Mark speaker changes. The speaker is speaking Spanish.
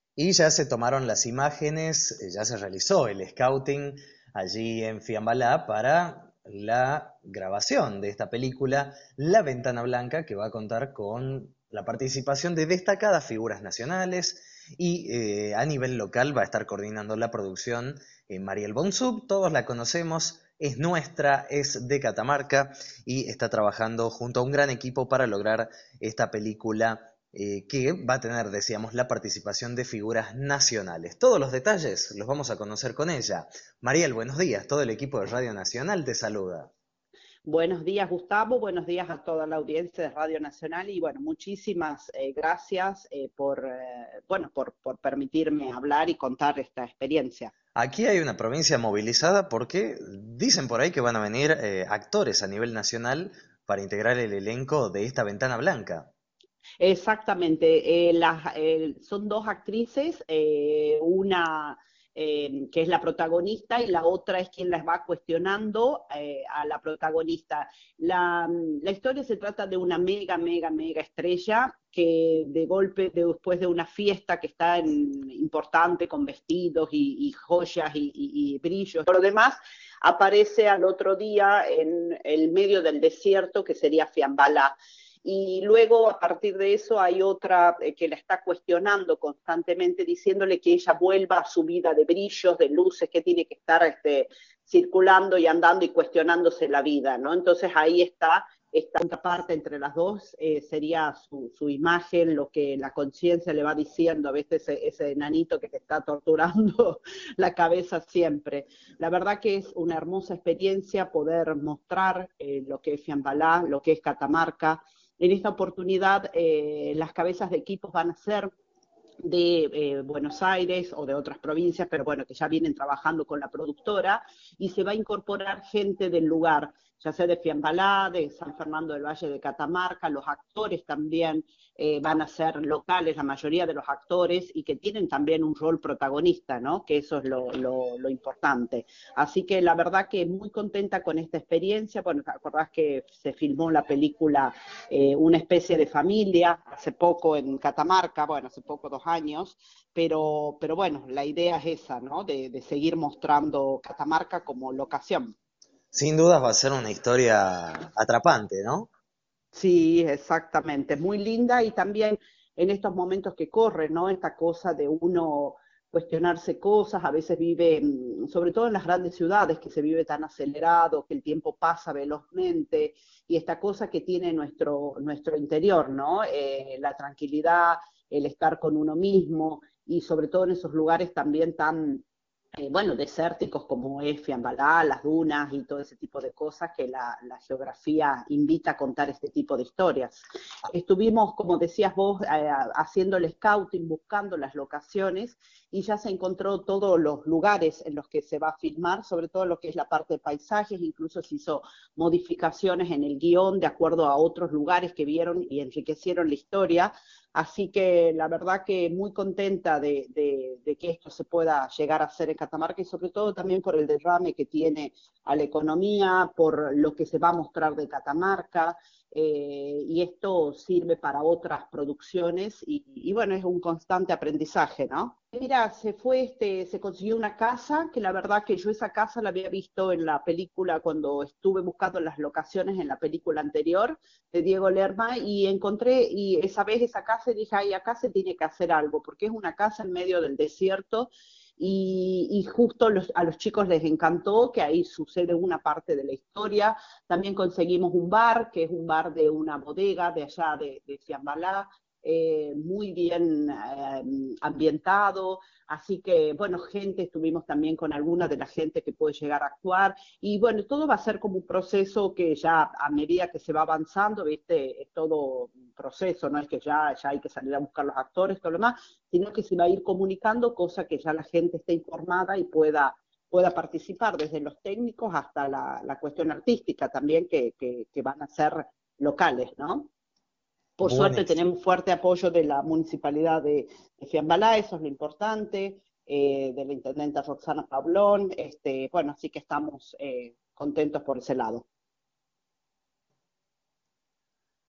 Speaker 1: Y ya se tomaron las imágenes, ya se realizó el scouting allí en Fiambalá para la grabación de esta película, La Ventana Blanca, que va a contar con la participación de destacadas figuras nacionales y a nivel local va a estar coordinando la producción Mariel Bonsub, todos la conocemos, es nuestra, es de Catamarca y está trabajando junto a un gran equipo para lograr esta película que va a tener, decíamos, la participación de figuras nacionales. Todos los detalles los vamos a conocer con ella. Mariel, buenos días. Todo el equipo de Radio Nacional te saluda.
Speaker 2: Buenos días, Gustavo. Buenos días a toda la audiencia de Radio Nacional y bueno, muchísimas gracias por permitirme hablar y contar esta experiencia.
Speaker 1: Aquí hay una provincia movilizada porque dicen por ahí que van a venir actores a nivel nacional para integrar el elenco de esta Ventana Blanca.
Speaker 2: Exactamente, son dos actrices, una que es la protagonista y la otra es quien las va cuestionando a la protagonista. La historia se trata de una mega estrella que de golpe, después de una fiesta que está importante con vestidos y joyas y brillos, por lo demás, aparece al otro día en el medio del desierto que sería Fiambala. Y luego a partir de eso hay otra que la está cuestionando constantemente, diciéndole que ella vuelva a su vida de brillos, de luces, que tiene que estar circulando y andando y cuestionándose la vida, ¿no? Entonces ahí está esta contraparte entre las dos, sería su imagen, lo que la conciencia le va diciendo, a veces ese enanito que te está torturando la cabeza siempre. La verdad que es una hermosa experiencia poder mostrar lo que es Fiambalá, lo que es Catamarca. En esta oportunidad, las cabezas de equipos van a ser de Buenos Aires o de otras provincias, pero bueno, que ya vienen trabajando con la productora, y se va a incorporar gente del lugar, ya sea de Fiambalá, de San Fernando del Valle de Catamarca, los actores también van a ser locales, la mayoría de los actores, y que tienen también un rol protagonista, ¿no? Que eso es lo importante. Así que la verdad que muy contenta con esta experiencia. Bueno, te acordás que se filmó la película Una especie de familia hace poco en Catamarca, bueno, hace poco, 2 años, pero bueno, la idea es esa, ¿no? De seguir mostrando Catamarca como locación.
Speaker 1: Sin dudas va a ser una historia atrapante, ¿no?
Speaker 2: Sí, exactamente, muy linda y también en estos momentos que corren, ¿no? Esta cosa de uno cuestionarse cosas, a veces vive, sobre todo en las grandes ciudades, que se vive tan acelerado, que el tiempo pasa velozmente, y esta cosa que tiene nuestro interior, ¿no? La tranquilidad, el estar con uno mismo, y sobre todo en esos lugares también tan bueno, desérticos como es Fiambalá, las dunas y todo ese tipo de cosas que la geografía invita a contar este tipo de historias. Estuvimos, como decías vos, haciendo el scouting, buscando las locaciones y ya se encontró todos los lugares en los que se va a filmar, sobre todo lo que es la parte de paisajes, incluso se hizo modificaciones en el guión de acuerdo a otros lugares que vieron y enriquecieron la historia. Así que la verdad que muy contenta de que esto se pueda llegar a hacer en Catamarca y sobre todo también por el derrame que tiene a la economía, por lo que se va a mostrar de Catamarca, y esto sirve para otras producciones y bueno, es un constante aprendizaje, ¿no? Mira, se consiguió una casa, que la verdad que yo esa casa la había visto en la película cuando estuve buscando las locaciones en la película anterior de Diego Lerma y encontré, y esa vez esa casa y dije, ay, acá se tiene que hacer algo, porque es una casa en medio del desierto y justo a los chicos les encantó que ahí sucede una parte de la historia. También conseguimos un bar, que es un bar de una bodega de allá de Fiambalá, muy bien ambientado, así que, bueno, gente, estuvimos también con alguna de la gente que puede llegar a actuar, y bueno, todo va a ser como un proceso que ya a medida que se va avanzando, viste, es todo un proceso, no es que ya hay que salir a buscar los actores, todo lo demás, sino que se va a ir comunicando, cosa que ya la gente esté informada y pueda participar, desde los técnicos hasta la cuestión artística también, que van a ser locales, ¿no? Por suerte
Speaker 1: Buenísimo.
Speaker 2: tenemos fuerte apoyo de la municipalidad de Fiambalá, eso es lo importante, de la intendenta Roxana Pablón, bueno, así que estamos contentos por ese lado.